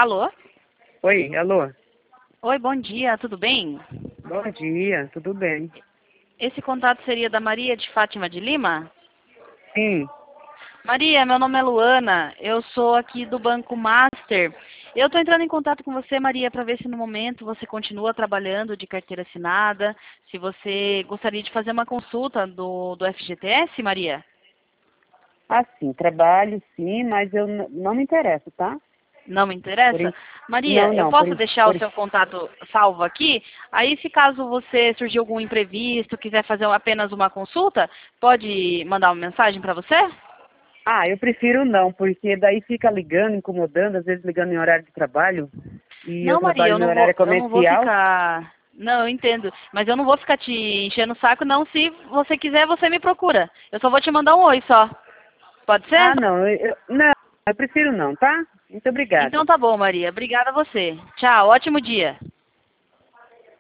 Alô? Oi, alô? Oi, bom dia, tudo bem? Bom dia, tudo bem? Esse contato seria da Maria de Fátima de Lima? Sim. Maria, meu nome é Luana, eu sou aqui do Banco Master. Eu estou entrando em contato com você, Maria, para ver se no momento você continua trabalhando de carteira assinada, se você gostaria de fazer uma consulta do FGTS, Maria. Assim, trabalho sim, mas eu não me interesso, tá? Não me Por interessa? in... Maria, Não, eu não, posso deixar o por... seu contato salvo aqui? Aí, se caso você surgir algum imprevisto, quiser fazer apenas uma consulta, pode mandar uma mensagem para você? Ah, eu prefiro não, porque daí fica ligando, incomodando, às vezes ligando em horário de trabalho, e eu Não, Maria, trabalho no horário eu não vou comercial. ficar. Não, eu entendo. Mas eu não vou ficar te enchendo o saco, não. Se você quiser, você me procura. Eu só vou te mandar um oi só. Pode ser? Ah, não, não, eu prefiro não, tá? Muito obrigada. Então tá bom, Maria. Obrigada a você. Tchau, ótimo dia.